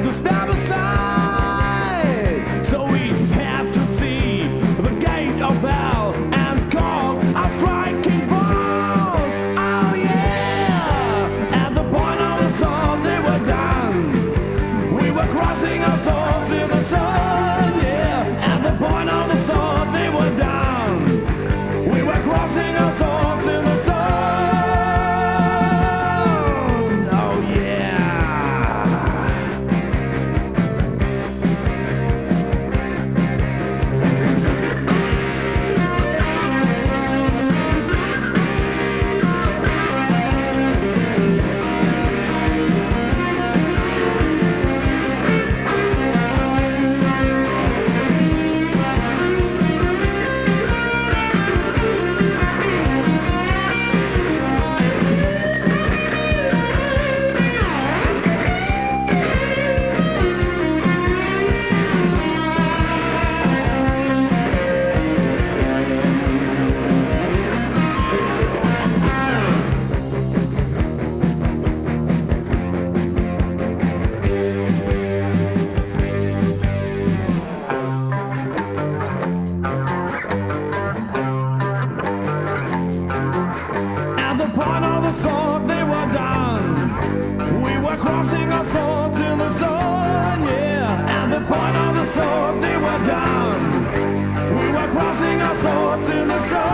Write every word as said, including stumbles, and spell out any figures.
to step aside. So we had to see the gate of hell and call our striking force. Oh yeah! At the point of the sword they were done. We were crossing our swords in the sun. Yeah! At the point of the sword they were done. We were crossing our swords in the sun. Oh yeah! At the point of the sword they were done. We were crossing our swords in the sun. Yeah. At the point of the sword they were done. We were crossing our swords in the sun.